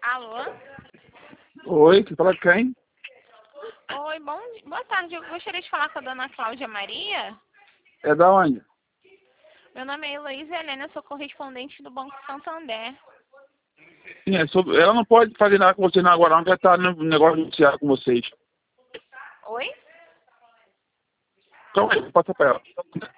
Alô? Oi, que fala quem? Oi, boa tarde. Eu gostaria de falar com a dona Cláudia Maria. É da onde? Meu nome é Heloísa Helena, eu sou correspondente do Banco Santander. Sim, ela não pode fazer nada com vocês não agora, não, porque ela tá no negócio judiciário com vocês. Oi? Calma aí, passa pra ela.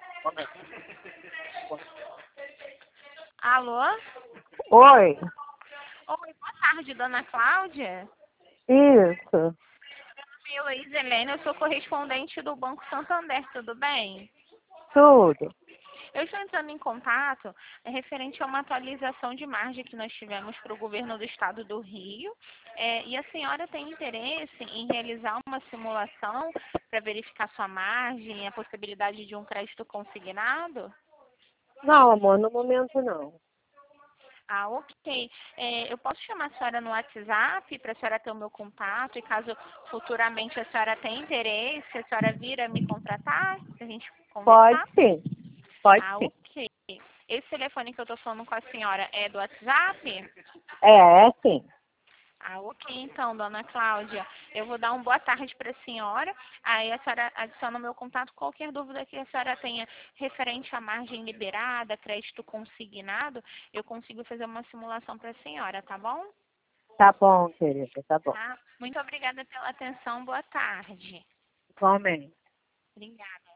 Alô? Oi, Oi, boa tarde, dona Cláudia. isso, Meu nome é Heloísa Helena, eu sou correspondente do Banco Santander, tudo bem? tudo. Eu estou entrando em contato referente a uma atualização de margem que nós tivemos para o governo do estado do Rio. E a senhora tem interesse em realizar uma simulação para verificar sua margem e a possibilidade de um crédito consignado? Não, amor, no momento não. Ah, ok. Eu posso chamar a senhora no WhatsApp para a senhora ter o meu contato e caso futuramente a senhora tenha interesse, a senhora vir a me contratar, a gente Pode conversar? sim, pode Ah, sim. ok. Esse telefone que eu tô falando com a senhora é do WhatsApp? É sim. Ah, ok, então, dona Cláudia. Eu vou dar uma boa tarde para a senhora. Aí a senhora adiciona o meu contato. Qualquer dúvida que a senhora tenha referente à margem liberada, crédito consignado, eu consigo fazer uma simulação para a senhora, tá bom? Tá bom, querida, tá bom. Tá? Muito obrigada pela atenção. Boa tarde. Igualmente. Obrigada.